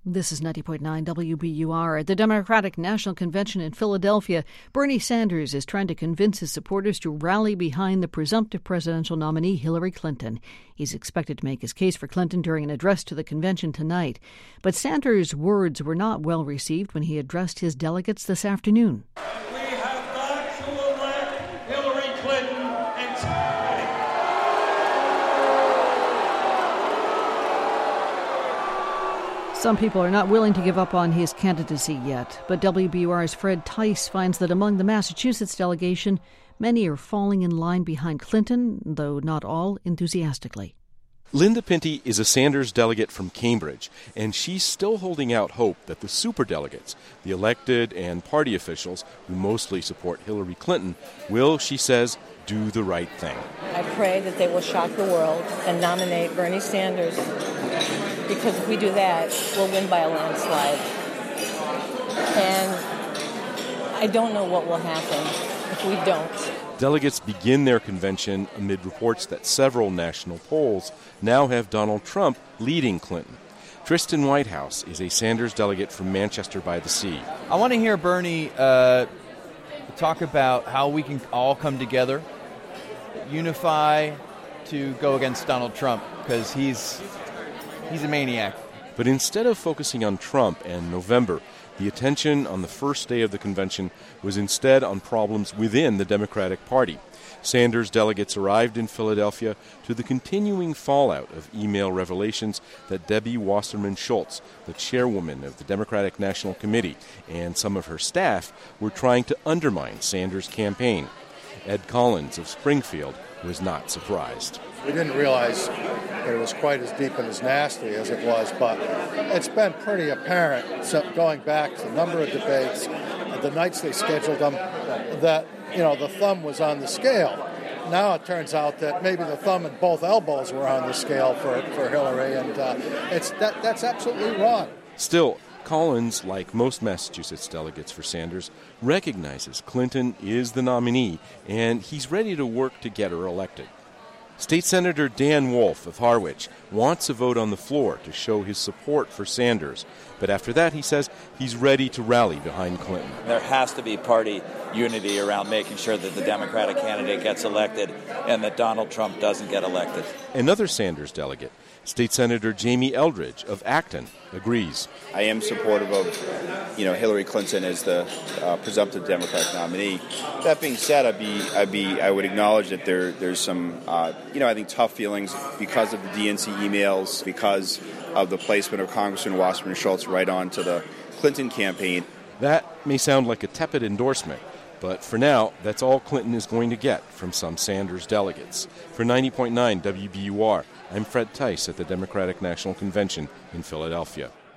This is 90.9 WBUR. At the Democratic National Convention in Philadelphia, Bernie Sanders is trying to convince his supporters to rally behind the presumptive presidential nominee Hillary Clinton. He's expected to make his case for Clinton during an address to the convention tonight. But Sanders' words were not well received when he addressed his delegates this afternoon. We have got to elect Hillary Clinton and Some people are not willing to give up on his candidacy yet, but WBUR's Fred Tice finds that among the Massachusetts delegation, many are falling in line behind Clinton, though not all enthusiastically. Linda Pinty is a Sanders delegate from Cambridge, and she's still holding out hope that the superdelegates, the elected and party officials who mostly support Hillary Clinton, will, she says, do the right thing. I pray that they will shock the world and nominate Bernie Sanders, because if we do that, we'll win by a landslide. And I don't know what will happen if we don't. Delegates begin their convention amid reports that several national polls now have Donald Trump leading Clinton. Tristan Whitehouse is a Sanders delegate from Manchester by the Sea. I want to hear Bernie talk about how we can all come together, unify to go against Donald Trump, because he's a maniac. But instead of focusing on Trump and November, the attention on the first day of the convention was instead on problems within the Democratic Party. Sanders delegates arrived in Philadelphia to the continuing fallout of email revelations that Debbie Wasserman Schultz, the chairwoman of the Democratic National Committee, and some of her staff were trying to undermine Sanders' campaign. Ed Collins of Springfield was not surprised. We didn't realize that it was quite as deep and as nasty as it was, but it's been pretty apparent, going back to a number of debates, the nights they scheduled them, that the thumb was on the scale. Now it turns out that maybe the thumb and both elbows were on the scale for Hillary, and that's absolutely wrong. Still, Collins, like most Massachusetts delegates for Sanders, recognizes Clinton is the nominee, and he's ready to work to get her elected. State Senator Dan Wolf of Harwich wants a vote on the floor to show his support for Sanders. But after that, he says he's ready to rally behind Clinton. There has to be party unity around making sure that the Democratic candidate gets elected and that Donald Trump doesn't get elected. Another Sanders delegate, State Senator Jamie Eldridge of Acton, agrees. I am supportive of, Hillary Clinton as the presumptive Democratic nominee. That being said, I would acknowledge that there's some, I think tough feelings because of the DNC emails, because of the placement of Congressman Wasserman Schultz right on to the Clinton campaign. That may sound like a tepid endorsement, but for now, that's all Clinton is going to get from some Sanders delegates. For 90.9 WBUR, I'm Fred Tice at the Democratic National Convention in Philadelphia.